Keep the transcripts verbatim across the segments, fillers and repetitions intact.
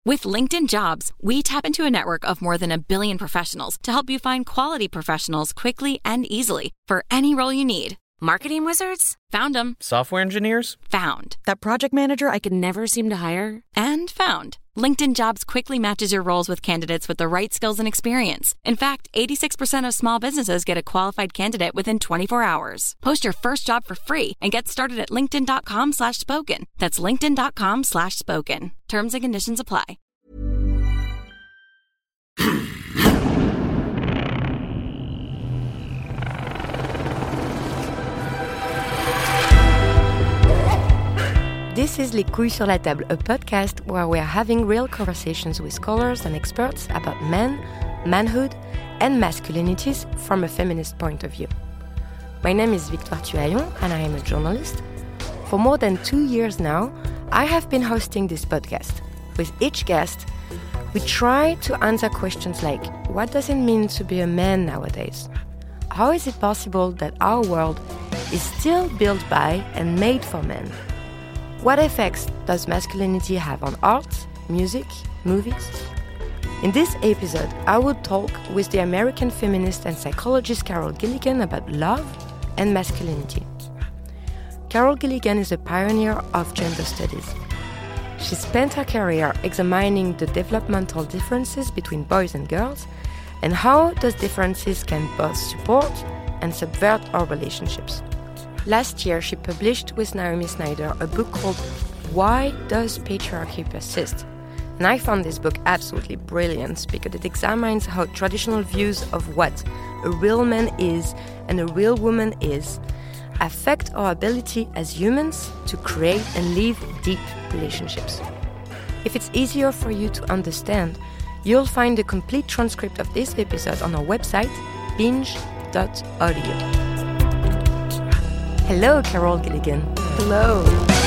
With LinkedIn Jobs, we tap into a network of more than a billion professionals to help you find quality professionals quickly and easily for any role you need. Marketing wizards? Found them. Software engineers? Found. That project manager I could never seem to hire? And found. LinkedIn Jobs quickly matches your roles with candidates with the right skills and experience. In fact, eighty-six percent of small businesses get a qualified candidate within twenty-four hours. Post your first job for free and get started at linkedin.com slash spoken. That's linkedin.com slash spoken. Terms and conditions apply. This is Les Couilles sur la Table, a podcast where we are having real conversations with scholars and experts about men, manhood, and masculinities from a feminist point of view. My name is Victoire Tuaillon, and I am a journalist. For more than two years now, I have been hosting this podcast. With each guest, we try to answer questions like, what does it mean to be a man nowadays? How is it possible that our world is still built by and made for men? What effects does masculinity have on art, music, movies? In this episode, I will talk with the American feminist and psychologist Carol Gilligan about love and masculinity. Carol Gilligan is a pioneer of gender studies. She spent her career examining the developmental differences between boys and girls and how those differences can both support and subvert our relationships. Last year, she published with Naomi Snyder a book called Why Does Patriarchy Persist? And I found this book absolutely brilliant because it examines how traditional views of what a real man is and a real woman is affect our ability as humans to create and live deep relationships. If it's easier for you to understand, you'll find the complete transcript of this episode on our website, binge dot audio. Hello, Carol Gilligan. Hello.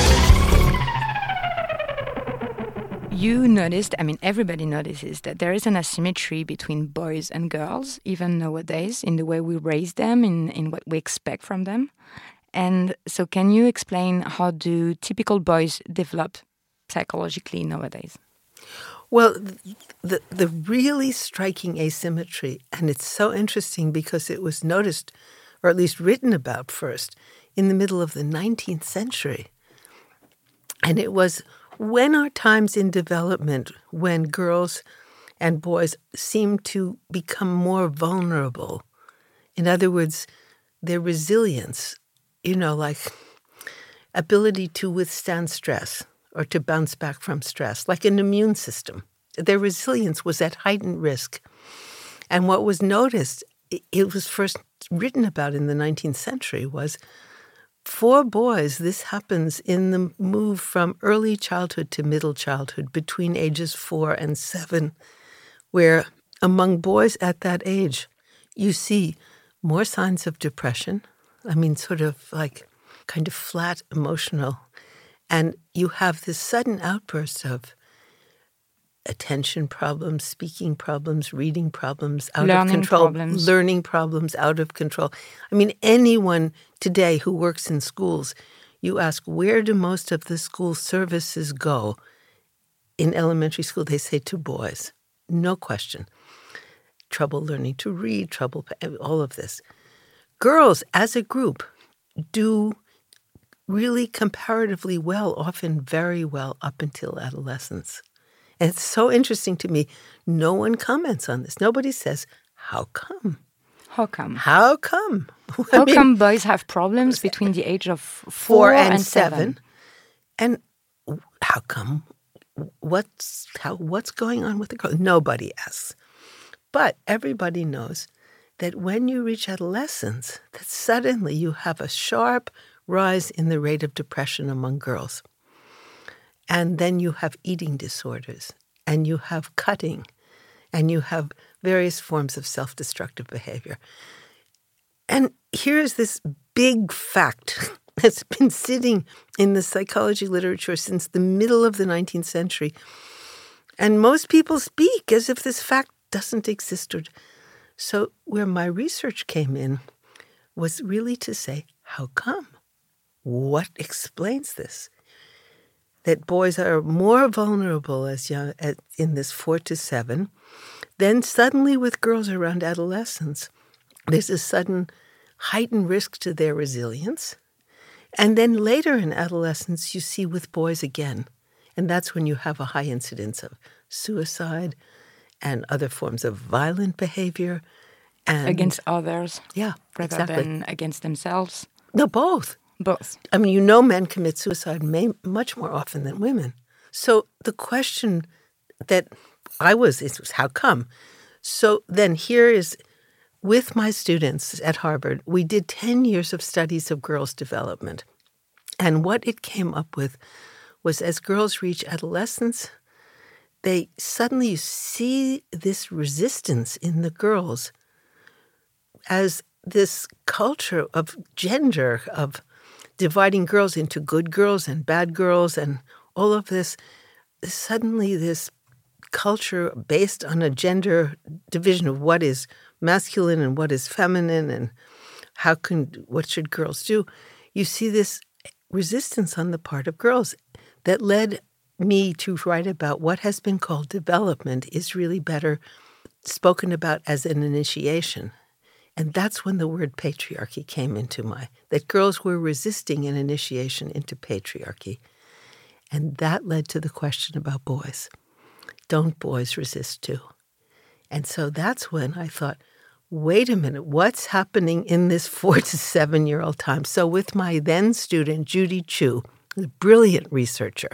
You noticed, I mean, everybody notices that there is an asymmetry between boys and girls, even nowadays, in the way we raise them, in, in what we expect from them. And so can you explain how do typical boys develop psychologically nowadays? Well, the the really striking asymmetry, and it's so interesting because it was noticed, or at least written about first, in the middle of the nineteenth century. And it was when our times in development, when girls and boys seemed to become more vulnerable. In other words, their resilience, you know, like ability to withstand stress or to bounce back from stress, like an immune system. Their resilience was at heightened risk. And what was noticed, it was first written about in the nineteenth century, was for boys, this happens in the move from early childhood to middle childhood, between ages four and seven, where among boys at that age, you see more signs of depression. I mean, sort of like kind of flat emotional. And you have this sudden outburst of attention problems, speaking problems, reading problems, out learning of control, problems. learning problems, out of control. I mean, anyone today who works in schools, you ask, where do most of the school services go? In elementary school, they say to boys. No question. Trouble learning to read, trouble, all of this. Girls, as a group, do really comparatively well, often very well, up until adolescence. And it's so interesting to me. No one comments on this. Nobody says, how come? How come? How come? How mean, come boys have problems between the age of four, four and, and seven? seven? And how come? What's how? What's going on with the girl? Nobody asks. But everybody knows that when you reach adolescence, that suddenly you have a sharp rise in the rate of depression among girls. And then you have eating disorders, and you have cutting, and you have various forms of self-destructive behavior. And here's this big fact that's been sitting in the psychology literature since the middle of the nineteenth century. And most people speak as if this fact doesn't exist. So where my research came in was really to say, how come? What explains this? that boys are more vulnerable as young as in this four to seven. Then suddenly with girls around adolescence, there's a sudden heightened risk to their resilience. And then later in adolescence, you see with boys again. And that's when you have a high incidence of suicide and other forms of violent behavior. And against others. Yeah, rather exactly. than against themselves. No, both. Both. I mean, you know men commit suicide may, much more often than women. So the question that I was, is was how come? So then here is, with my students at Harvard, we did ten years of studies of girls' development. And what it came up with was as girls reach adolescence, they suddenly see this resistance in the girls as this culture of gender, of dividing girls into good girls and bad girls, and all of this, suddenly this culture based on a gender division of what is masculine and what is feminine and how can, what should girls do, you see this resistance on the part of girls that led me to write about what has been called development is really better spoken about as an initiation. And that's when the word patriarchy came into my, that girls were resisting an initiation into patriarchy. And that led to the question about boys. Don't boys resist too? And so that's when I thought, wait a minute, what's happening in this four to seven-year-old time? So with my then student, Judy Chu, a brilliant researcher,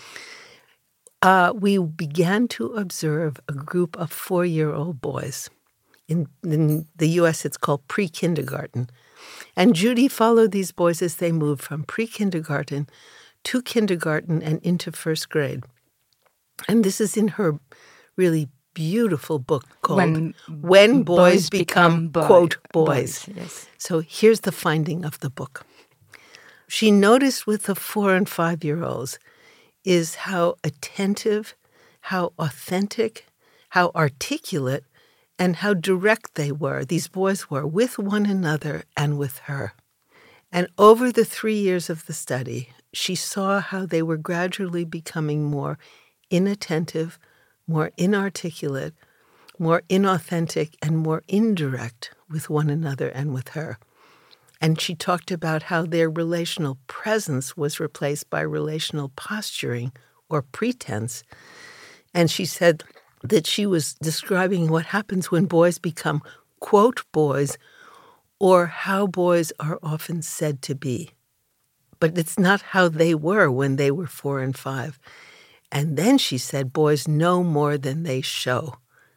uh, we began to observe a group of four-year-old boys. In, in the U S, it's called pre-kindergarten. And Judy followed these boys as they moved from pre-kindergarten to kindergarten and into first grade. And this is in her really beautiful book called When, when Boys, boys Become, Become Quote, Boys. boys yes. So here's the finding of the book. She noticed with the four- and five-year-olds is how attentive, how authentic, how articulate, and how direct they were, these boys were, with one another and with her. And over the three years of the study, she saw how they were gradually becoming more inattentive, more inarticulate, more inauthentic, and more indirect with one another and with her. And she talked about how their relational presence was replaced by relational posturing or pretense. And she said that she was describing what happens when boys become, quote, boys, or how boys are often said to be. But it's not how they were when they were four and five. And then she said, boys know more than they show.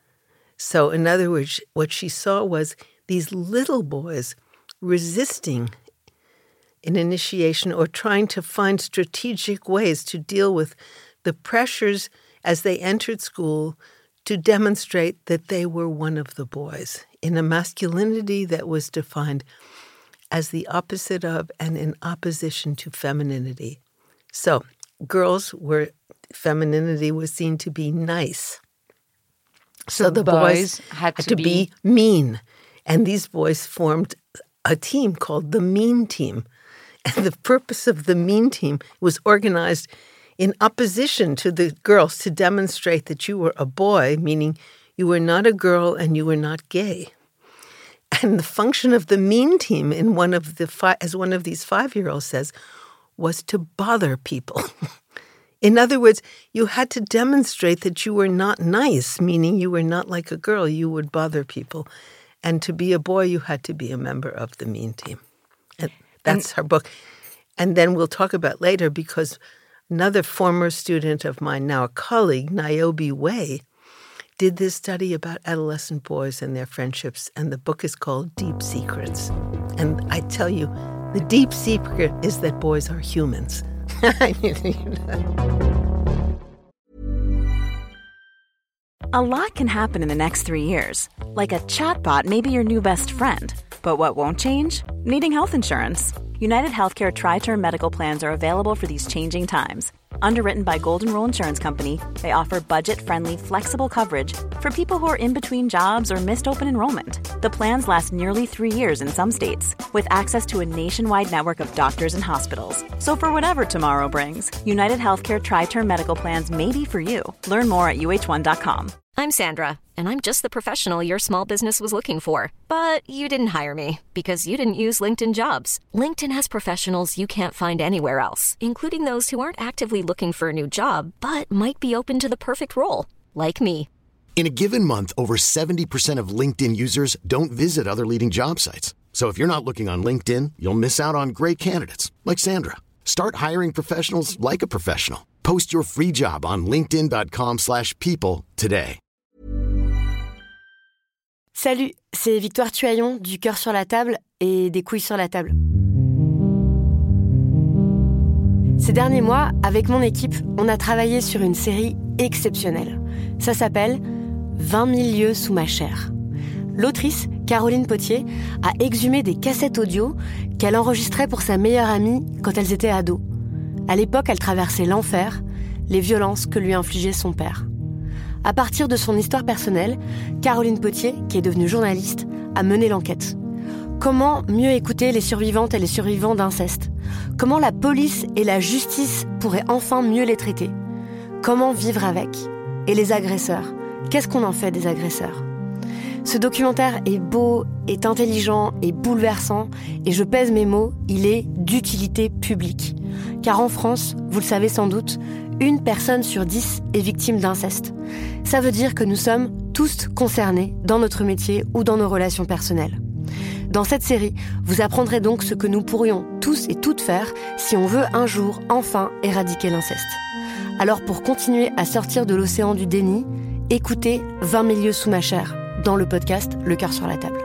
So in other words, what she saw was these little boys resisting an initiation or trying to find strategic ways to deal with the pressures as they entered school to demonstrate that they were one of the boys in a masculinity that was defined as the opposite of and in opposition to femininity. So girls were, femininity was seen to be nice. So, so the boys, boys had to, had to be... be mean. And these boys formed a team called the Mean Team. And the purpose of the Mean Team was organized in opposition to the girls to demonstrate that you were a boy, meaning you were not a girl and you were not gay. And the function of the Mean Team, in one of the fi- as one of these five-year-olds says, was to bother people. In other words, you had to demonstrate that you were not nice, meaning you were not like a girl, you would bother people. And to be a boy, you had to be a member of the Mean Team. And that's and, her book. And then we'll talk about later, because another former student of mine, now a colleague, Niobe Way, did this study about adolescent boys and their friendships, and the book is called Deep Secrets. And I tell you, the deep secret is that boys are humans. A lot can happen in the next three years. Like a chatbot may be your new best friend. But what won't change? Needing health insurance. United Healthcare Tri-Term Medical Plans are available for these changing times. Underwritten by Golden Rule Insurance Company, they offer budget-friendly, flexible coverage for people who are in between jobs or missed open enrollment. The plans last nearly three years in some states, with access to a nationwide network of doctors and hospitals. So for whatever tomorrow brings, United Healthcare Tri-Term Medical Plans may be for you. Learn more at U H one dot com. I'm Sandra, and I'm just the professional your small business was looking for. But you didn't hire me because you didn't use LinkedIn Jobs. LinkedIn has professionals you can't find anywhere else, including those who aren't actively looking for a new job, but might be open to the perfect role, like me. In a given month, over seventy percent of LinkedIn users don't visit other leading job sites. So if you're not looking on LinkedIn, you'll miss out on great candidates like Sandra. Start hiring professionals like a professional. Post your free job on linkedin dot com slash people today. Salut, c'est Victoire Tuaillon du Cœur sur la table et des couilles sur la table. Ces derniers mois, avec mon équipe, on a travaillé sur une série exceptionnelle. Ça s'appelle vingt mille lieues sous ma chair. L'autrice, Caroline Potier, a exhumé des cassettes audio qu'elle enregistrait pour sa meilleure amie quand elles étaient ados. À l'époque, elle traversait l'enfer, les violences que lui infligeait son père. À partir de son histoire personnelle, Caroline Potier, qui est devenue journaliste, a mené l'enquête. Comment mieux écouter les survivantes et les survivants d'inceste ? Comment la police et la justice pourraient enfin mieux les traiter ? Comment vivre avec ? Et les agresseurs ? Qu'est-ce qu'on en fait des agresseurs ? Ce documentaire est beau, est intelligent et bouleversant, et je pèse mes mots, il est d'utilité publique. Car en France, vous le savez sans doute, une personne sur dix est victime d'inceste. Ça veut dire que nous sommes tous concernés dans notre métier ou dans nos relations personnelles. Dans cette série, vous apprendrez donc ce que nous pourrions tous et toutes faire si on veut un jour enfin éradiquer l'inceste. Alors pour continuer à sortir de l'océan du déni, écoutez vingt mille lieues sous ma chair dans le podcast Le Cœur sur la table.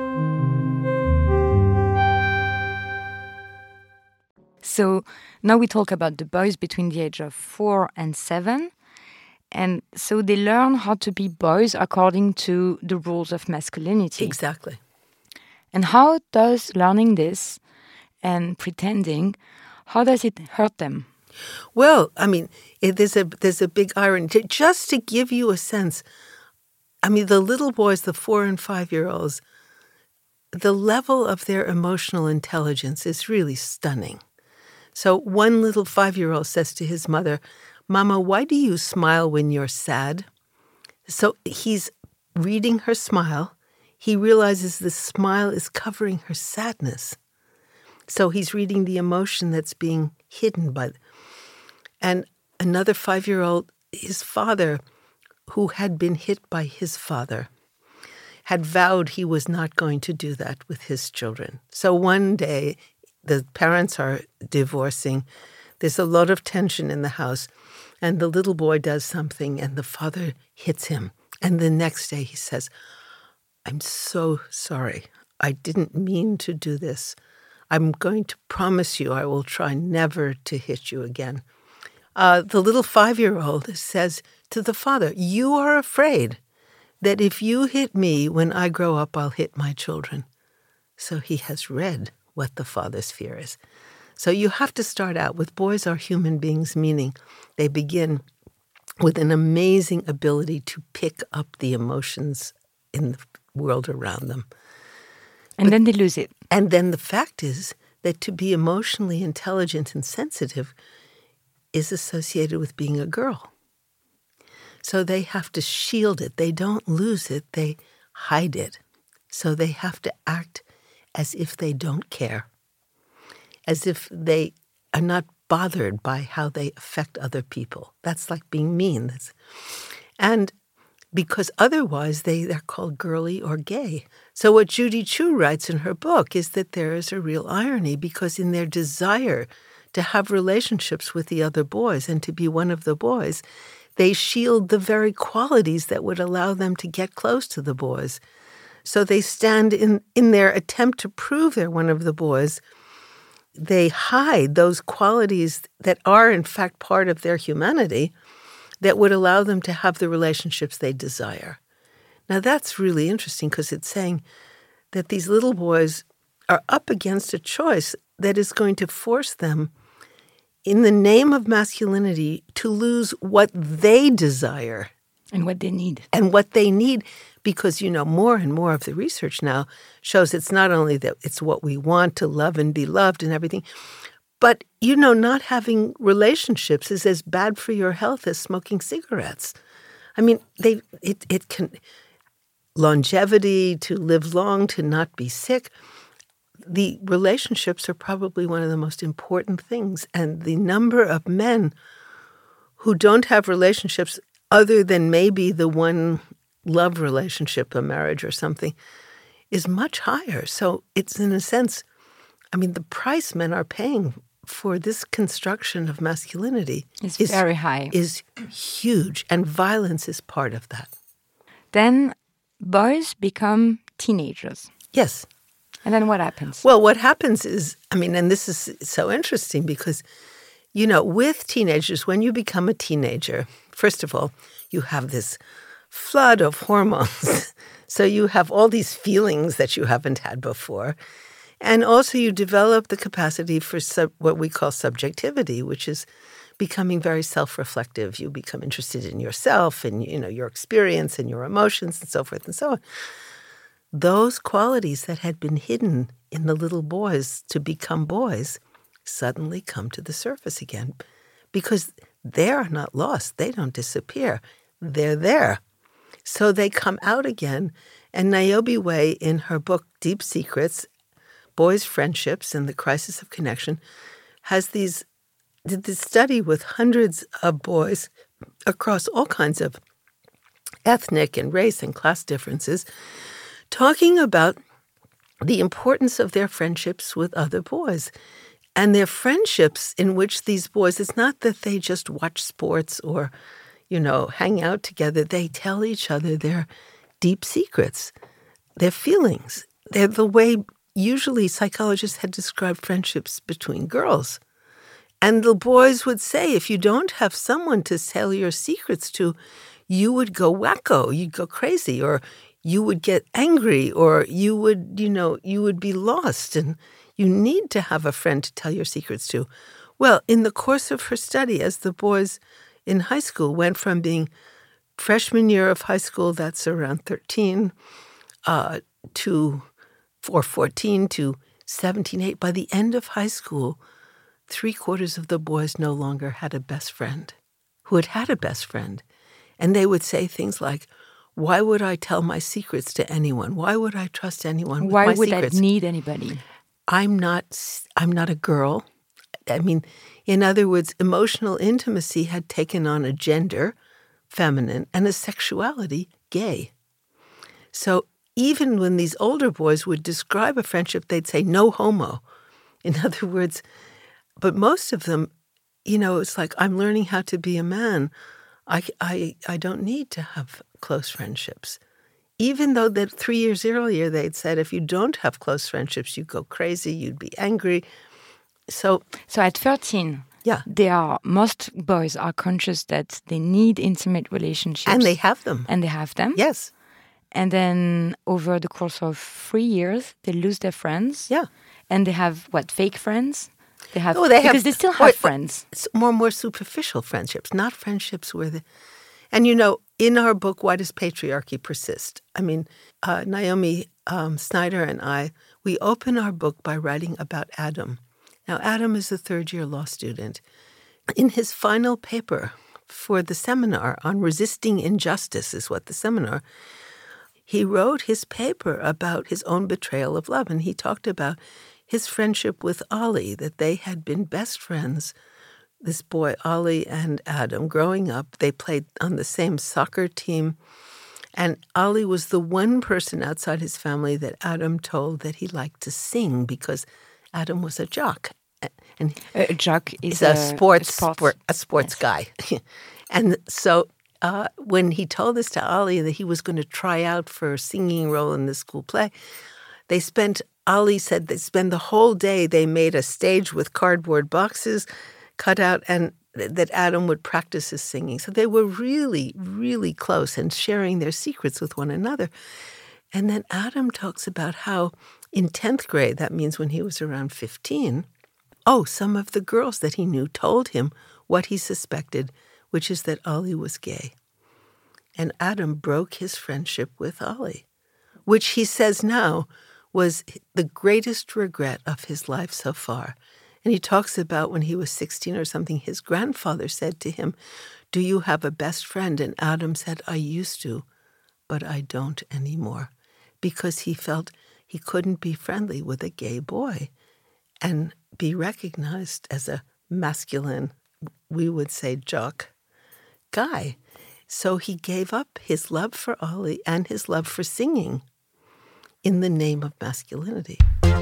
So now we talk about the boys between the age of four and seven. And so they learn how to be boys according to the rules of masculinity. Exactly. And how does learning this and pretending, how does it hurt them? Well, I mean, it, there's a there's a big irony. To, just to give you a sense, I mean, the little boys, the four and five-year-olds, the level of their emotional intelligence is really stunning. So one little five-year-old says to his mother, "Mama, why do you smile when you're sad?" So he's reading her smile. He realizes the smile is covering her sadness. So he's reading the emotion that's being hidden by. And another five-year-old, his father, who had been hit by his father, had vowed he was not going to do that with his children. So one day, the parents are divorcing. There's a lot of tension in the house. And the little boy does something, and the father hits him. And the next day he says, "I'm so sorry. I didn't mean to do this. I'm going to promise you I will try never to hit you again." Uh, the little five-year-old says to the father, "You are afraid that if you hit me when I grow up, I'll hit my children." So he has read what the father's fear is. So you have to start out with boys are human beings, meaning they begin with an amazing ability to pick up the emotions in the world around them. And but, then they lose it. And then the fact is that to be emotionally intelligent and sensitive is associated with being a girl. So they have to shield it. They don't lose it. They hide it. So they have to act as if they don't care, as if they are not bothered by how they affect other people. That's like being mean. That's, and because otherwise they, they're called girly or gay. So what Judy Chu writes in her book is that there is a real irony, because in their desire to have relationships with the other boys and to be one of the boys, they shield the very qualities that would allow them to get close to the boys. So they stand in, in their attempt to prove they're one of the boys, they hide those qualities that are in fact part of their humanity that would allow them to have the relationships they desire. Now that's really interesting, because it's saying that these little boys are up against a choice that is going to force them in the name of masculinity, to lose what they desire. And what they need. And what they need, because, you know, more and more of the research now shows it's not only that it's what we want to love and be loved and everything, but, you know, not having relationships is as bad for your health as smoking cigarettes. I mean, they it it can longevity, to live long, to not be sick. The relationships are probably one of the most important things. And the number of men who don't have relationships other than maybe the one love relationship, a marriage or something, is much higher. So it's, in a sense, I mean, the price men are paying for this construction of masculinity is, is very high. Is huge, and violence is part of that. Then boys become teenagers. Yes. And then what happens? Well, what happens is, I mean, and this is so interesting because, you know, with teenagers, when you become a teenager, first of all, you have this flood of hormones. So you have all these feelings that you haven't had before. And also you develop the capacity for sub, what we call subjectivity, which is becoming very self-reflective. You become interested in yourself and, you know, your experience and your emotions and so forth and so on. Those qualities that had been hidden in the little boys to become boys suddenly come to the surface again because they are not lost. They don't disappear. They're there. So they come out again. And Niobe Way, in her book Deep Secrets, Boys' Friendships and the Crisis of Connection, has these did this study with hundreds of boys across all kinds of ethnic and race and class differences, talking about the importance of their friendships with other boys. And their friendships in which these boys, it's not that they just watch sports or, you know, hang out together. They tell each other their deep secrets, their feelings. They're the way usually psychologists had described friendships between girls. And the boys would say, if you don't have someone to tell your secrets to, you would go wacko, you'd go crazy, or you would get angry, or you would, you know, you would be lost. And you need to have a friend to tell your secrets to. Well, in the course of her study, as the boys in high school went from being freshman year of high school, that's around thirteen, uh, to or fourteen to seventeen, eight, by the end of high school, three quarters of the boys no longer had a best friend who had had a best friend. And they would say things like, why would I tell my secrets to anyone? Why would I trust anyone with Why my would secrets? I need anybody? I'm not, I'm not a girl. I mean, in other words, emotional intimacy had taken on a gender, feminine, and a sexuality, gay. So even when these older boys would describe a friendship, they'd say, no homo. In other words, but most of them, you know, it's like, I'm learning how to be a man. I, I, I don't need to have close friendships. Even though that three years earlier they'd said, if you don't have close friendships, you go crazy, you'd be angry. So, so at thirteen, yeah, they are most boys are conscious that they need intimate relationships, and they have them, and they have them. Yes, and then over the course of three years, they lose their friends. Yeah, and they have what, fake friends? They have oh, they because have, they still have or, friends. It's more more superficial friendships, not friendships where the. And, you know, in our book, Why Does Patriarchy Persist? I mean, uh, Naomi um, Snyder and I, we open our book by writing about Adam. Now, Adam is a third-year law student. In his final paper for the seminar on resisting injustice is what the seminar, he wrote his paper about his own betrayal of love. And he talked about his friendship with Ali, that they had been best friends. This boy, Ali and Adam, growing up, they played on the same soccer team. And Ali was the one person outside his family that Adam told that he liked to sing because Adam was a jock. And a jock is a, a sports, a sports, sport, a sports yes. guy. And so uh, when he told this to Ali that he was going to try out for a singing role in the school play, they spent, Ali said they spent the whole day, they made a stage with cardboard boxes cut out, and that Adam would practice his singing. So they were really, really close and sharing their secrets with one another. And then Adam talks about how in tenth grade, that means when he was around fifteen, Oh, some of the girls that he knew told him what he suspected, which is that Ollie was gay. And Adam broke his friendship with Ollie, which he says now was the greatest regret of his life so far. And he talks about when he was sixteen or something, his grandfather said to him, "Do you have a best friend?" And Adam said, "I used to, but I don't anymore," because he felt he couldn't be friendly with a gay boy and be recognized as a masculine, we would say jock, guy. So he gave up his love for Ollie and his love for singing in the name of masculinity.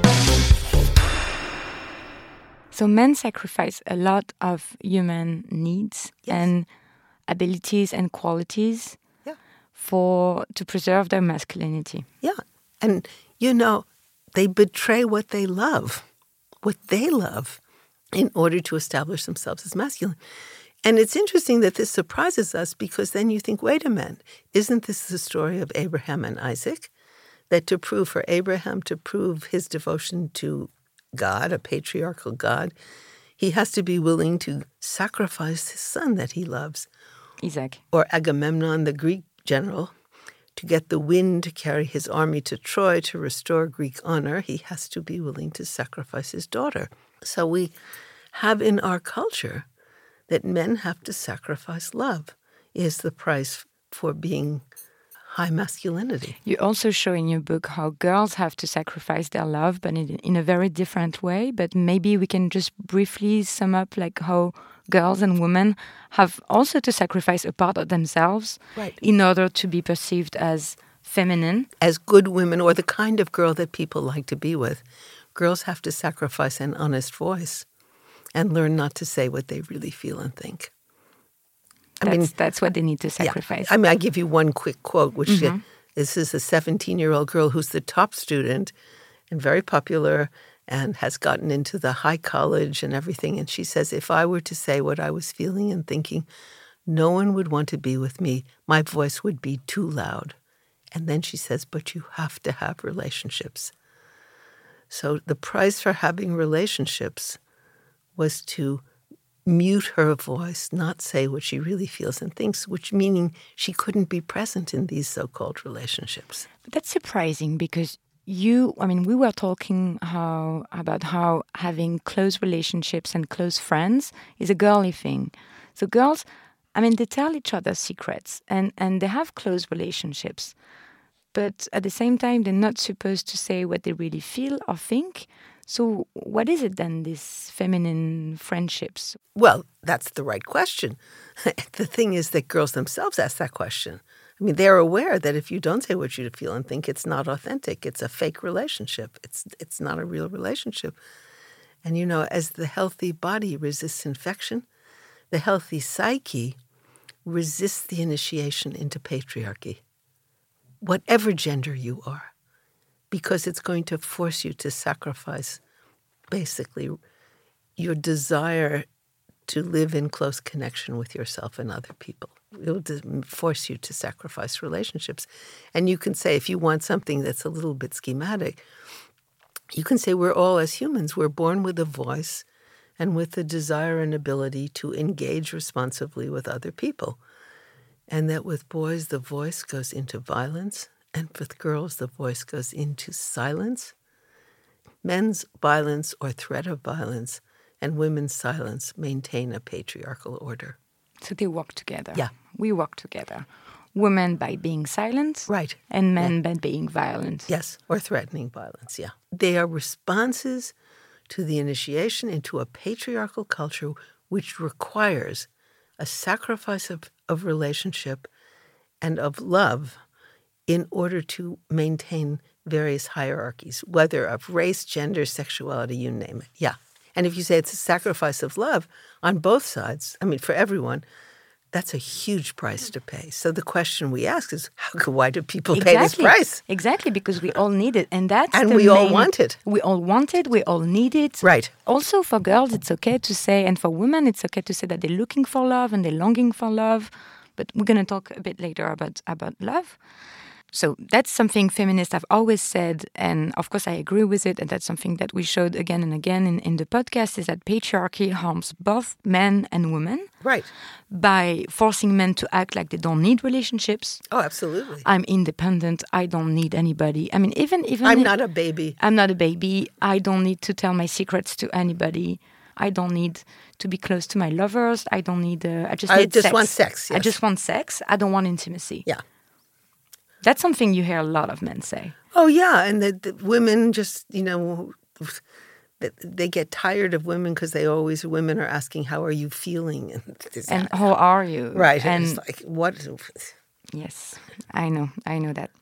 So men sacrifice a lot of human needs Yes. and abilities and qualities Yeah. for to preserve their masculinity. Yeah. And, you know, they betray what they love, what they love, in order to establish themselves as masculine. And it's interesting that this surprises us because then you think, wait a minute, isn't this the story of Abraham and Isaac? That to prove for Abraham, to prove his devotion to God, a patriarchal God, he has to be willing to sacrifice his son that he loves. Isaac. Or Agamemnon, the Greek general, to get the wind to carry his army to Troy to restore Greek honor, he has to be willing to sacrifice his daughter. So we have in our culture that men have to sacrifice love is the price for being high masculinity. You also show in your book how girls have to sacrifice their love, but in, in a very different way. But maybe we can just briefly sum up like how girls and women have also to sacrifice a part of themselves Right. in order to be perceived as feminine. As good women, or the kind of girl that people like to be with, girls have to sacrifice an honest voice and learn not to say what they really feel and think. I That's, mean, that's what they need to sacrifice. Yeah. I mean, I give you one quick quote, which Mm-hmm. uh, this is a seventeen-year-old girl who's the top student and very popular and has gotten into the high college and everything. And she says, if I were to say what I was feeling and thinking, no one would want to be with me. My voice would be too loud. And then she says, but you have to have relationships. So the price for having relationships was to mute her voice, not say what she really feels and thinks, which meaning she couldn't be present in these so-called relationships. But that's surprising because you, I mean, we were talking how about how having close relationships and close friends is a girly thing. So girls, I mean, they tell each other secrets and, and they have close relationships. But at the same time, they're not supposed to say what they really feel or think. So what is it then, these feminine friendships? Well, that's the right question. The thing is that girls themselves ask that question. I mean, they're aware that if you don't say what you feel and think, it's not authentic. It's a fake relationship. It's it's not a real relationship. And, you know, as the healthy body resists infection, the healthy psyche resists the initiation into patriarchy, whatever gender you are, because it's going to force you to sacrifice, basically, your desire to live in close connection with yourself and other people. It will force you to sacrifice relationships. And you can say, if you want something that's a little bit schematic, you can say we're all, as humans, we're born with a voice and with the desire and ability to engage responsibly with other people. And that with boys, the voice goes into violence, and with girls, the voice goes into silence. Men's violence or threat of violence and women's silence maintain a patriarchal order. So they work together. Yeah. We work together. Women by being silent. Right. And men Yeah. by being violent. Yes, or threatening violence, yeah. They are responses to the initiation into a patriarchal culture which requires a sacrifice of, of relationship and of love in order to maintain various hierarchies, whether of race, gender, sexuality, you name it. Yeah. And if you say it's a sacrifice of love on both sides, I mean, for everyone, that's a huge price to pay. So the question we ask is, how, why do people Exactly. pay this price? Exactly, because we all need it. And that's And the we all main- want it. We all want it. We all need it. Right. Also for girls, it's okay to say, and for women, it's okay to say that they're looking for love and they're longing for love. But we're going to talk a bit later about, about love. so that's something feminists have always said, and of course I agree with it, and that's something that we showed again and again in, in the podcast, is that patriarchy harms both men and women. Right. By forcing men to act like they don't need relationships. Oh, absolutely. I'm independent. I don't need anybody. I mean, even... even I'm if, not a baby. I'm not a baby. I don't need to tell my secrets to anybody. I don't need to be close to my lovers. I don't need... Uh, I just I need just sex. want sex, yes. I just want sex. I don't want intimacy. Yeah. That's something you hear a lot of men say. Oh, yeah. And the, the women just, you know, they get tired of women because they always, women are asking, how are you feeling? And, and how are you? Right. And it's like, what? Yes, I know. I know that.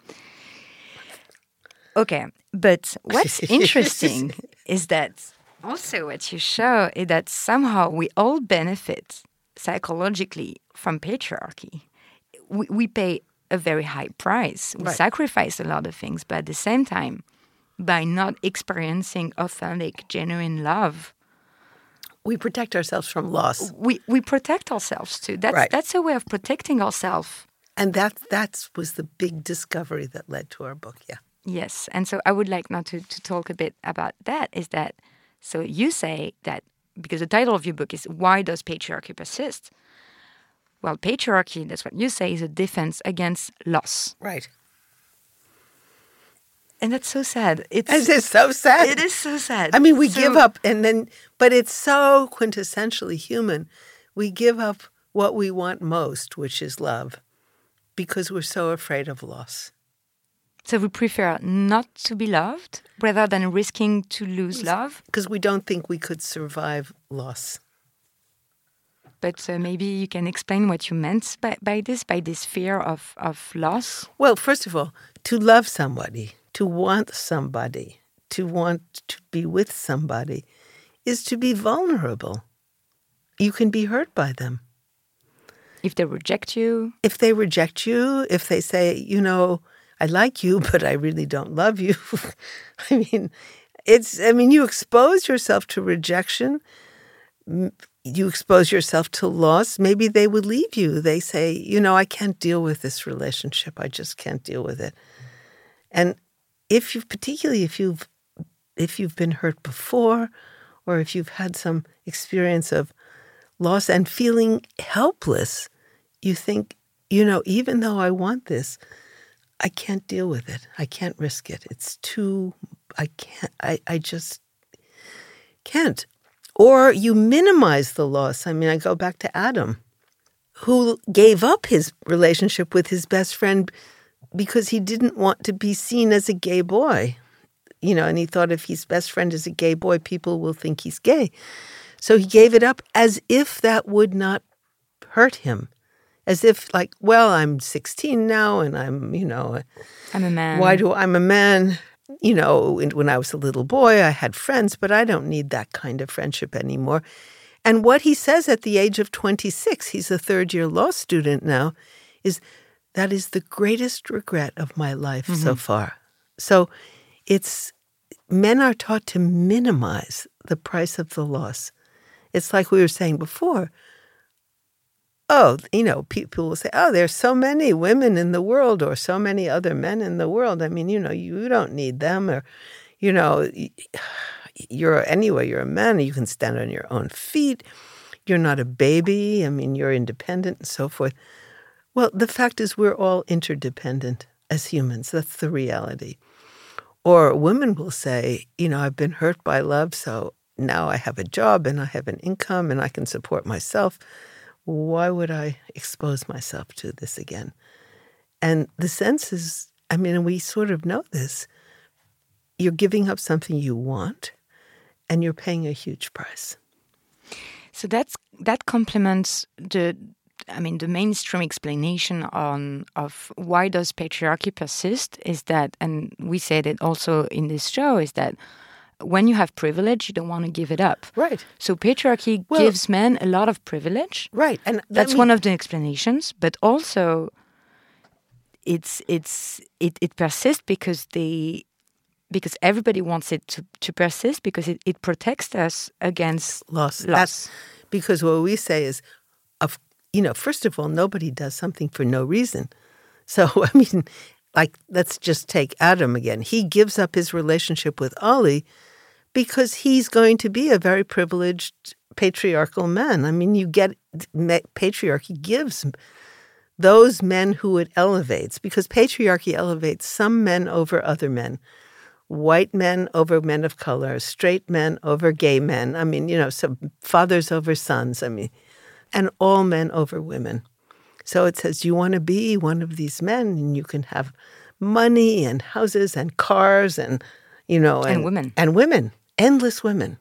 Okay. But what's interesting is that also what you show is that somehow we all benefit psychologically from patriarchy. We, we pay a very high price. We right. sacrifice a lot of things, but at the same time, by not experiencing authentic, genuine love, we protect ourselves from loss. We we protect ourselves too. That's right. that's a way of protecting ourselves. And that that was the big discovery that led to our book. Yeah. Yes, and so I would like now to to talk a bit about that. Is that so? You say that because the title of your book is "Why Does Patriarchy Persist?" Well, patriarchy, that's what you say, is a defense against loss. Right. And that's so sad. It's, it is so sad. It is so sad. I mean, we so, give up and then, but it's so quintessentially human. We give up what we want most, which is love, because we're so afraid of loss. So we prefer not to be loved rather than risking to lose love? Because we don't think we could survive loss. But uh, maybe you can explain what you meant by, by this, by this fear of, of loss? Well, first of all, to love somebody, to want somebody, to want to be with somebody is to be vulnerable. You can be hurt by them. If they reject you? If they reject you, if they say, you know, I like you, but I really don't love you. I mean, it's, I mean, you expose yourself to rejection. You expose yourself to loss, maybe they would leave you. They say, you know, I can't deal with this relationship. I just can't deal with it. And if you've, particularly if you've, if you've been hurt before, or if you've had some experience of loss and feeling helpless, you think, you know, even though I want this, I can't deal with it. I can't risk it. It's too, I can't, I, I just can't. Or you minimize the loss. I mean, I go back to Adam, who gave up his relationship with his best friend because he didn't want to be seen as a gay boy. You know, and he thought if his best friend is a gay boy, people will think he's gay. So he gave it up as if that would not hurt him. As if, like, well, I'm sixteen now and I'm, you know. I'm a man. Why do I'm a man? You know, when I was a little boy, I had friends, but I don't need that kind of friendship anymore. And what he says at the age of twenty-six, he's a third-year law student now, is that is the greatest regret of my life mm-hmm. so far. So it's, men are taught to minimize the price of the loss. It's like we were saying before. Oh, you know, people will say, oh, there's so many women in the world or so many other men in the world. I mean, you know, you don't need them or, you know, you're anyway, you're a man. You can stand on your own feet. You're not a baby. I mean, you're independent and so forth. Well, the fact is we're all interdependent as humans. That's the reality. Or women will say, you know, I've been hurt by love, so now I have a job and I have an income and I can support myself. Why would I expose myself to this again? And the sense is, I mean, we sort of know this. You're giving up something you want, and you're paying a huge price. So that's that complements the, I mean, the mainstream explanation on of why does patriarchy persist is that, and we said it also in this show, is that when you have privilege, you don't want to give it up. Right. So patriarchy well, gives men a lot of privilege. Right. And that that's mean, one of the explanations. But also, it's it's it, it persists because they because everybody wants it to, to persist because it, it protects us against loss. loss. That's because what we say is, of you know, first of all, nobody does something for no reason. So I mean, like, let's just take Adam again. He gives up his relationship with Ollie because he's going to be a very privileged patriarchal man. I mean, you get patriarchy gives those men who it elevates, because patriarchy elevates some men over other men. White men over men of color, straight men over gay men. I mean, you know, so fathers over sons, I mean, and all men over women. So it says you want to be one of these men and you can have money and houses and cars and, you know. And, and women. And women. Endless women.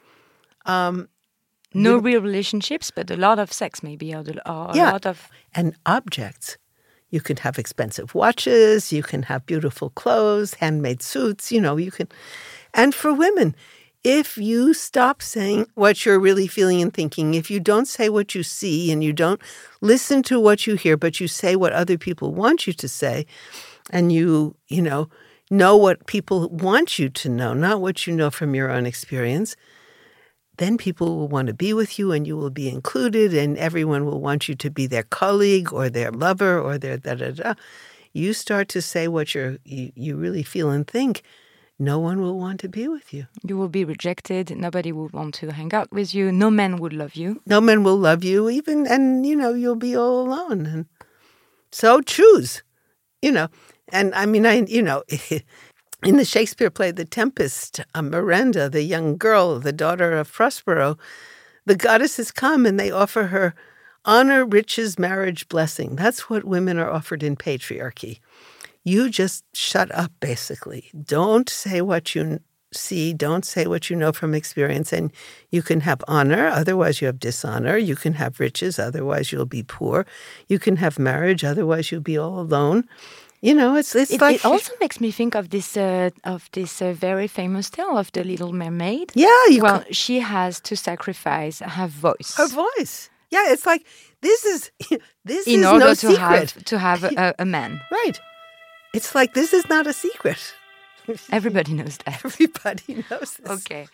Um, no you, real relationships, but a lot of sex maybe, or, the, or yeah, a lot of... and objects. You can have expensive watches, you can have beautiful clothes, handmade suits, you know, you can. And for women, if you stop saying what you're really feeling and thinking, if you don't say what you see and you don't listen to what you hear, but you say what other people want you to say, and you, you know, know what people want you to know, not what you know from your own experience, then people will want to be with you and you will be included and everyone will want you to be their colleague or their lover or their da-da-da. You start to say what you're, you, you really feel and think, no one will want to be with you. You will be rejected. Nobody will want to hang out with you. No man would love you. No man will love you even, and, you know, you'll be all alone. And so choose, you know. And I mean, I, you know, in the Shakespeare play, The Tempest, uh, Miranda, the young girl, the daughter of Prospero, the goddesses come and they offer her honor, riches, marriage, blessing. That's what women are offered in patriarchy. You just shut up, basically. Don't say what you see. Don't say what you know from experience. And you can have honor, otherwise you have dishonor. You can have riches, otherwise you'll be poor. You can have marriage, otherwise you'll be all alone. You know, it's it's it, like it also makes me think of this uh, of this uh, very famous tale of the Little Mermaid. Yeah, you well, ca- she has to sacrifice her voice. Her voice. Yeah, it's like this is this in is order no to secret. have to have a, a man. Right. It's like this is not a secret. Everybody knows that. Everybody knows this. Okay.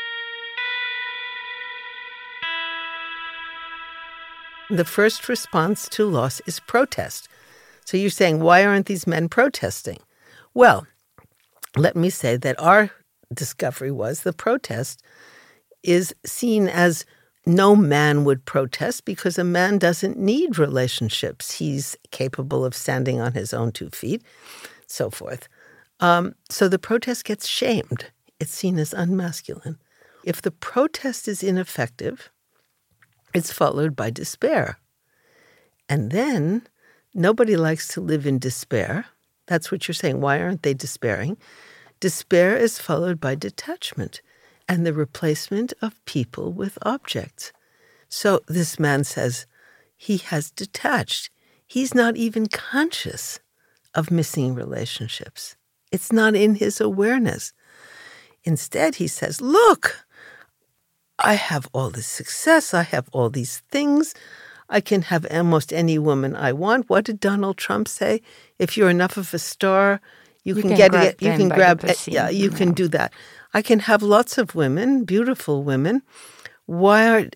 The first response to loss is protest. So you're saying, why aren't these men protesting? Well, let me say that our discovery was the protest is seen as no man would protest because a man doesn't need relationships. He's capable of standing on his own two feet, so forth. Um, so the protest gets shamed. It's seen as unmasculine. If the protest is ineffective, it's followed by despair. And then nobody likes to live in despair. That's what you're saying. Why aren't they despairing? Despair is followed by detachment and the replacement of people with objects. So this man says he has detached. He's not even conscious of missing relationships. It's not in his awareness. Instead, he says, look, I have all this success. I have all these things. I can have almost any woman I want. What did Donald Trump say? If you're enough of a star, you, you can, can get it. You can grab it. Yeah, you yeah. can do that. I can have lots of women, beautiful women. Why are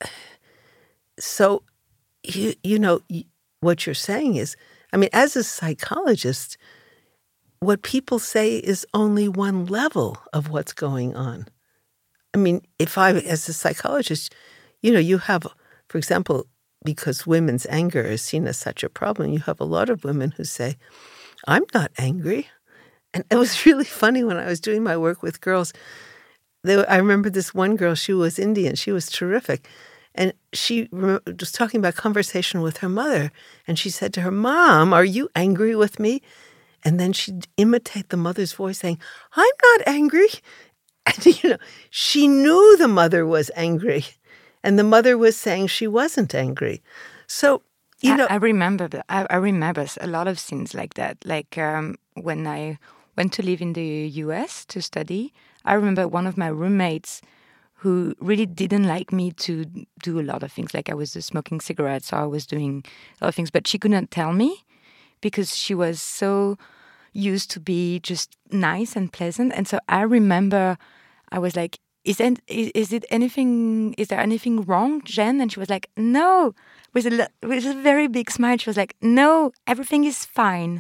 so? You you know what you're saying is, I mean, as a psychologist, what people say is only one level of what's going on. I mean, if I, as a psychologist, you know, you have, for example, because women's anger is seen as such a problem, you have a lot of women who say, I'm not angry. And it was really funny when I was doing my work with girls. They, I remember this one girl, she was Indian. She was terrific. And she was talking about conversation with her mother. And she said to her, Mom, are you angry with me? And then she'd imitate the mother's voice saying, I'm not angry. And, you know, she knew the mother was angry. And the mother was saying she wasn't angry. So, you I, know. I remember the, I, I remember a lot of scenes like that. Like um, when I went to live in the U S to study, I remember one of my roommates who really didn't like me to do a lot of things. Like I was smoking cigarettes or I was doing a lot of things. But she couldn't tell me because she was so used to be just nice and pleasant. And so I remember I was like, Is, it, is it anything, is there anything wrong, Jen? And she was like, no, with a, with a very big smile. She was like, no, everything is fine.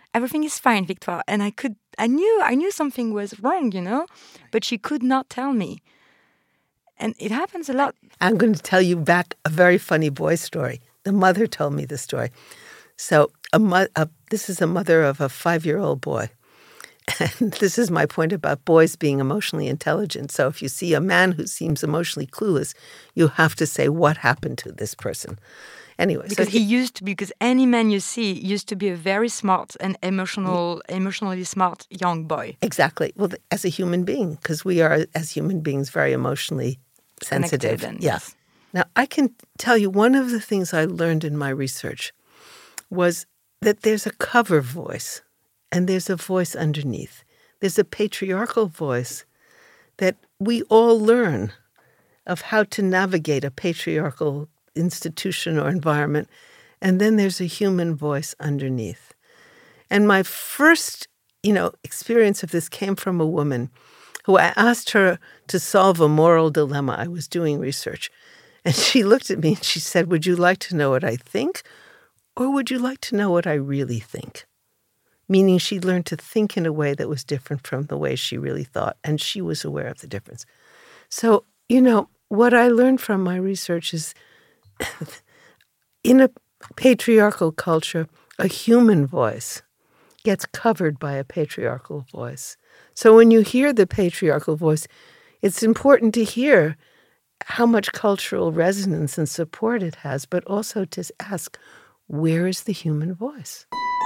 everything is fine, Victoire. And I could, I knew, I knew something was wrong, you know, but she could not tell me. And it happens a lot. I'm going to tell you back a very funny boy story. The mother told me the story. So a, mo- a this is a mother of a five-year-old boy. And this is my point about boys being emotionally intelligent. So if you see a man who seems emotionally clueless, you have to say, what happened to this person? Anyway, because so he used to, because any man you see used to be a very smart and emotional, emotionally smart young boy. Exactly. Well, as a human being, because we are, as human beings, very emotionally sensitive. And, yeah. yes. Now, I can tell you one of the things I learned in my research was that there's a cover voice and there's a voice underneath. There's a patriarchal voice that we all learn of how to navigate a patriarchal institution or environment. And then there's a human voice underneath. And my first, you know, experience of this came from a woman who I asked her to solve a moral dilemma. I was doing research. And she looked at me and she said, would you like to know what I think? Or would you like to know what I really think? Meaning she learned to think in a way that was different from the way she really thought. And she was aware of the difference. So, you know, what I learned from my research is in a patriarchal culture, a human voice gets covered by a patriarchal voice. So when you hear the patriarchal voice, it's important to hear how much cultural resonance and support it has, but also to ask, where is the human voice?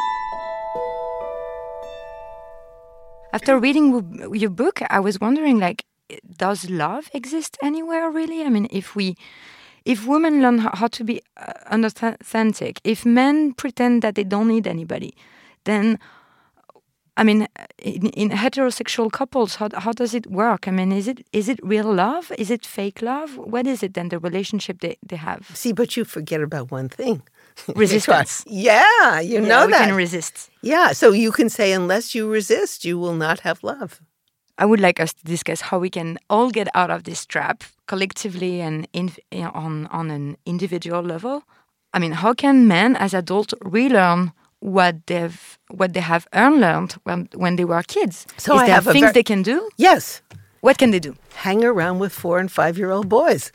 After reading w- your book, I was wondering, like, does love exist anywhere, really? I mean, if we, if women learn how to be uh, authentic, if men pretend that they don't need anybody, then, I mean, in, in heterosexual couples, how how does it work? I mean, is it is it real love? Is it fake love? What is it then, the relationship they, they have? See, but you forget about one thing. Resistance. Yeah, you yeah, know we that. can resist. Yeah, so you can say, unless you resist, you will not have love. I would like us to discuss how we can all get out of this trap collectively and in, on, on an individual level. I mean, how can men as adults relearn what they've what they have unlearned when, when they were kids? So Is I there have a things ver- they can do? Yes. What can they do? Hang around with four and five-year-old boys.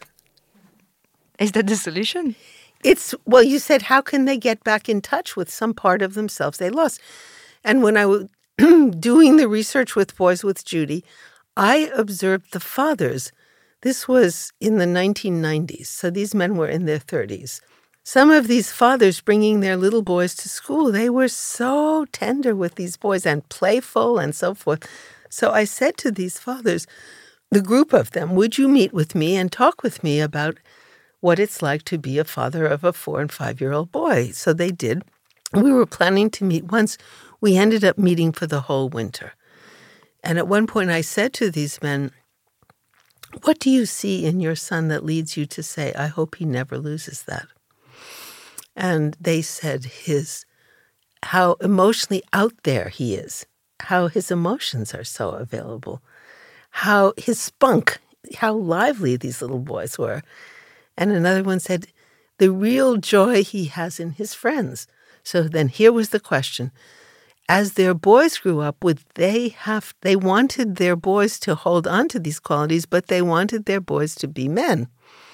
Is that the solution? It's, well, you said, how can they get back in touch with some part of themselves they lost? And when I was doing the research with Boys with Judy, I observed the fathers. This was in the nineteen nineties, so these men were in their thirties. Some of these fathers bringing their little boys to school, they were so tender with these boys and playful and so forth. So I said to these fathers, the group of them, would you meet with me and talk with me about what it's like to be a father of a four and five-year-old boy? So they did. We were planning to meet once. We ended up meeting for the whole winter. And at one point I said to these men, what do you see in your son that leads you to say, I hope he never loses that? And they said his, how emotionally out there he is, how his emotions are so available, how his spunk, how lively these little boys were. And another one said, the real joy he has in his friends. So then here was the question. As their boys grew up, would they have, they wanted their boys to hold on to these qualities, but they wanted their boys to be men.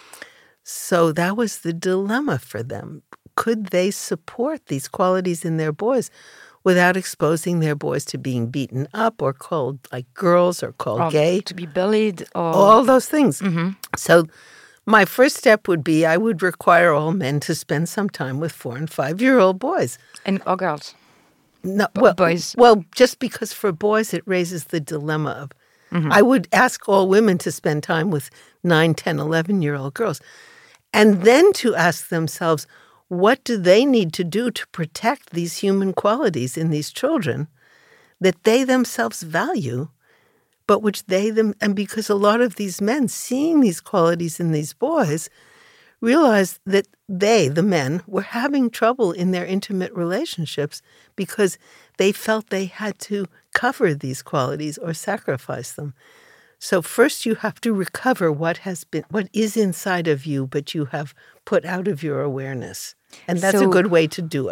So that was the dilemma for them. Could they support these qualities in their boys without exposing their boys to being beaten up or called like girls or called or gay? To be bullied or... All those things. Mm-hmm. So my first step would be I would require all men to spend some time with four- and five-year-old boys. And or girls. No, B- well, boys. Well, just because for boys it raises the dilemma of, mm-hmm. I would ask all women to spend time with nine, ten, eleven-year-old girls. And then to ask themselves, what do they need to do to protect these human qualities in these children that they themselves value, but which they them, and because a lot of these men seeing these qualities in these boys realized that they, the men, were having trouble in their intimate relationships because they felt they had to cover these qualities or sacrifice them. So first you have to recover what has been, what is inside of you, but you have put out of your awareness. And that's so, a good way to do it.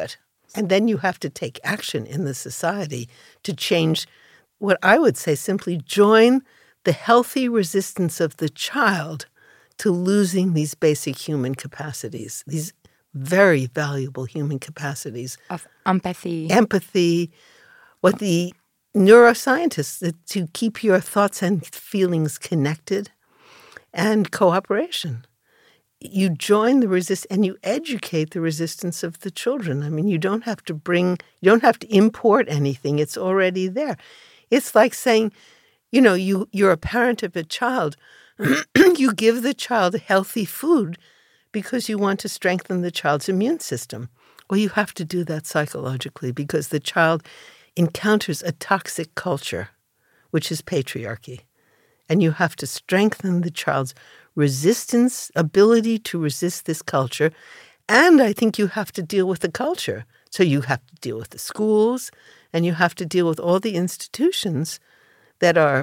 And then you have to take action in the society to change what I would say simply join the healthy resistance of the child to losing these basic human capacities, these very valuable human capacities. Of empathy. Empathy, what the neuroscientists, to keep your thoughts and feelings connected, and cooperation. You join the resist and you educate the resistance of the children. I mean, you don't have to bring, you don't have to import anything. It's already there. It's like saying, you know, you, you're a parent of a child. You give the child healthy food because you want to strengthen the child's immune system. Well, you have to do that psychologically because the child encounters a toxic culture, which is patriarchy. And you have to strengthen the child's resistance, ability to resist this culture. And I think you have to deal with the culture. So you have to deal with the schools, and you have to deal with all the institutions that are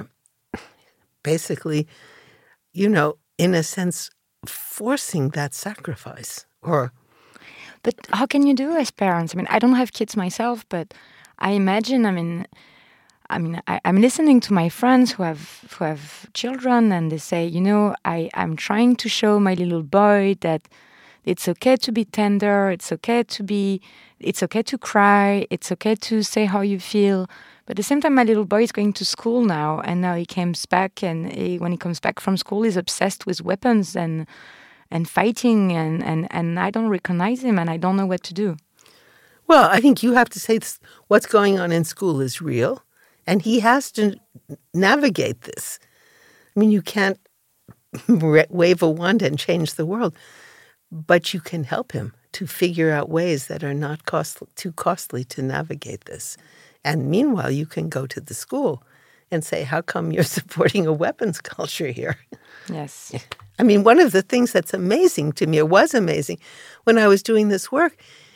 basically, you know, in a sense, forcing that sacrifice. Or, But how can you do as parents? I mean, I don't have kids myself, but I imagine, I mean... I mean, I, I'm listening to my friends who have who have children, and they say, you know, I, I'm trying to show my little boy that it's okay to be tender, it's okay to be, it's okay to cry, it's okay to say how you feel. But at the same time, my little boy is going to school now, and now he comes back, and he, when he comes back from school, he's obsessed with weapons and and fighting, and, and, and I don't recognize him, and I don't know what to do. Well, I think you have to say what's going on in school is real. And he has to navigate this. I mean, you can't wave a wand and change the world, but you can help him to figure out ways that are not cost, too costly to navigate this. And meanwhile, you can go to the school and say, how come you're supporting a weapons culture here? Yes. I mean, one of the things that's amazing to me, or was amazing, when I was doing this work,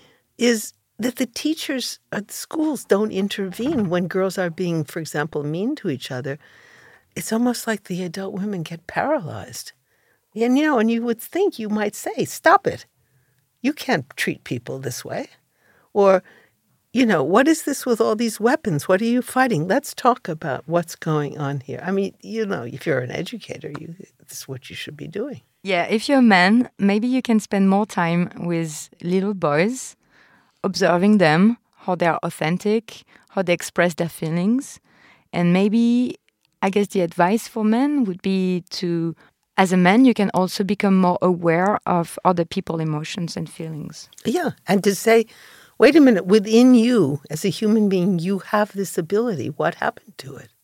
is that the teachers at schools don't intervene when girls are being, for example, mean to each other. It's almost like the adult women get paralyzed. And, you know, and you would think you might say, stop it. You can't treat people this way. Or, you know, what is this with all these weapons? What are you fighting? Let's talk about what's going on here. I mean, you know, if you're an educator, you, this is what you should be doing. Yeah, if you're a man, maybe you can spend more time with little boys, observing them, how they're authentic, how they express their feelings. And maybe, I guess the advice for men would be to, as a man, you can also become more aware of other people's emotions and feelings. Yeah, and to say, wait a minute, within you, as a human being, you have this ability. What happened to it?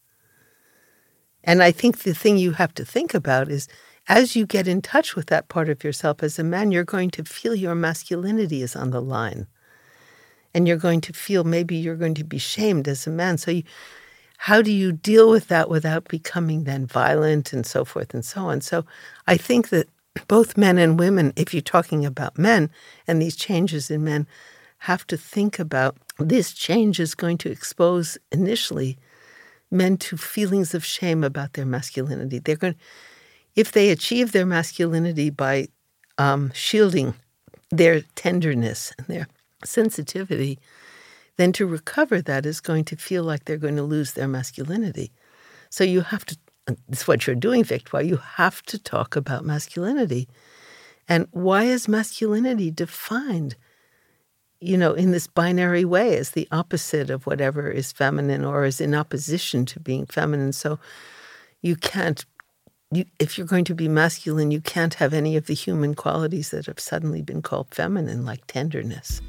And I think the thing you have to think about is, as you get in touch with that part of yourself as a man, you're going to feel your masculinity is on the line. And you're going to feel maybe you're going to be shamed as a man. So you, how do you deal with that without becoming then violent and so forth and so on? So I think that both men and women, if you're talking about men and these changes in men, have to think about this change is going to expose initially men to feelings of shame about their masculinity. They're going, if they achieve their masculinity by um, shielding their tenderness and their sensitivity, then to recover that is going to feel like they're going to lose their masculinity. So you have to, it's what you're doing, Victoire, you have to talk about masculinity. And why is masculinity defined, you know, in this binary way as the opposite of whatever is feminine or is in opposition to being feminine? So you can't, you, if you're going to be masculine, you can't have any of the human qualities that have suddenly been called feminine, like tenderness.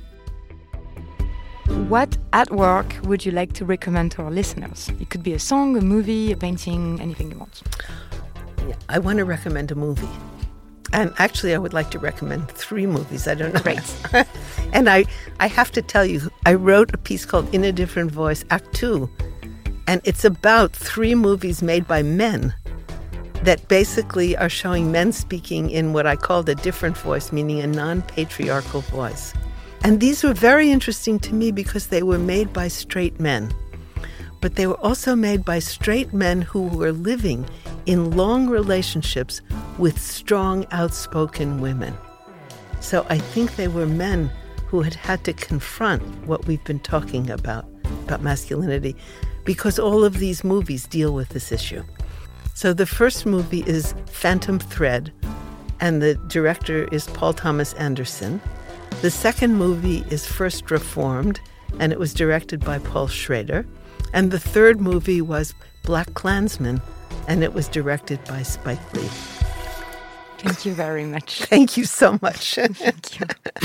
What artwork would you like to recommend to our listeners? It could be a song, a movie, a painting, anything you want. Yeah, I want to recommend a movie. And actually, I would like to recommend three movies. I don't know. Great. And I, I have to tell you, I wrote a piece called In a Different Voice, Act Two. And it's about three movies made by men that basically are showing men speaking in what I called a different voice, meaning a non-patriarchal voice. And these were very interesting to me because they were made by straight men. But they were also made by straight men who were living in long relationships with strong, outspoken women. So I think they were men who had had to confront what we've been talking about, about masculinity, because all of these movies deal with this issue. So the first movie is Phantom Thread, and the director is Paul Thomas Anderson. The second movie is First Reformed, and it was directed by Paul Schrader. And the third movie was Black Klansman, and it was directed by Spike Lee. Thank you very much. Thank you so much. Thank you.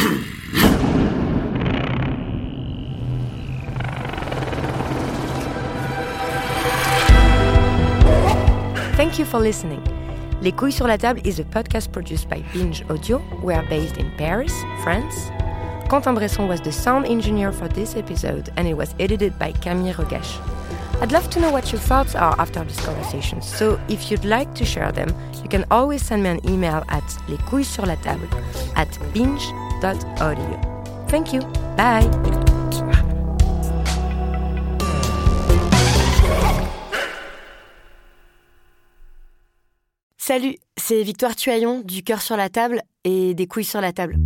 Thank you for listening. Les Couilles sur la Table is a podcast produced by Binge Audio. We are based in Paris, France. Quentin Bresson was the sound engineer for this episode, and it was edited by Camille Regache. I'd love to know what your thoughts are after this conversation, so if you'd like to share them, you can always send me an email at lescouillessurlatable at binge dot audio. Thank you. Bye. Salut, c'est Victoire Tuaillon du Cœur sur la Table et des Couilles sur la Table.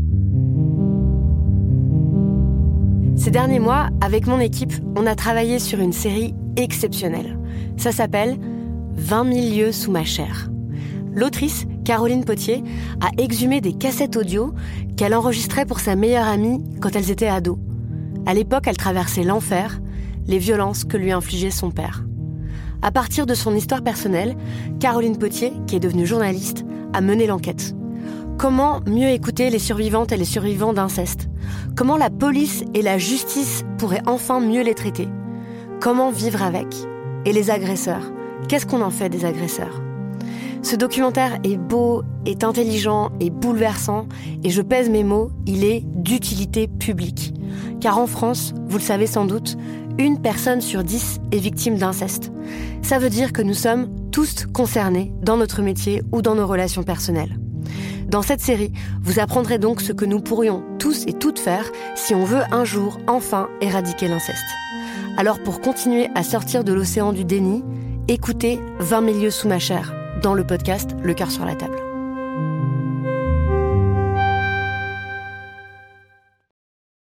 Ces derniers mois, avec mon équipe, on a travaillé sur une série exceptionnelle. Ça s'appelle « vingt mille lieues sous ma chair ». L'autrice, Caroline Potier, a exhumé des cassettes audio qu'elle enregistrait pour sa meilleure amie quand elles étaient ados. À l'époque, elle traversait l'enfer, les violences que lui infligeait son père. À partir de son histoire personnelle, Caroline Potier, qui est devenue journaliste, a mené l'enquête. Comment mieux écouter les survivantes et les survivants d'inceste ? Comment la police et la justice pourraient enfin mieux les traiter ? Comment vivre avec ? Et les agresseurs ? Qu'est-ce qu'on en fait des agresseurs ? Ce documentaire est beau, est intelligent, est bouleversant, et je pèse mes mots, il est d'utilité publique. Car en France, vous le savez sans doute, une personne sur dix est victime d'inceste. Ça veut dire que nous sommes tous concernés dans notre métier ou dans nos relations personnelles. Dans cette série, vous apprendrez donc ce que nous pourrions tous et toutes faire si on veut un jour enfin éradiquer l'inceste. Alors pour continuer à sortir de l'océan du déni, écoutez vingt mille lieues sous ma chair dans le podcast Le Cœur sur la Table.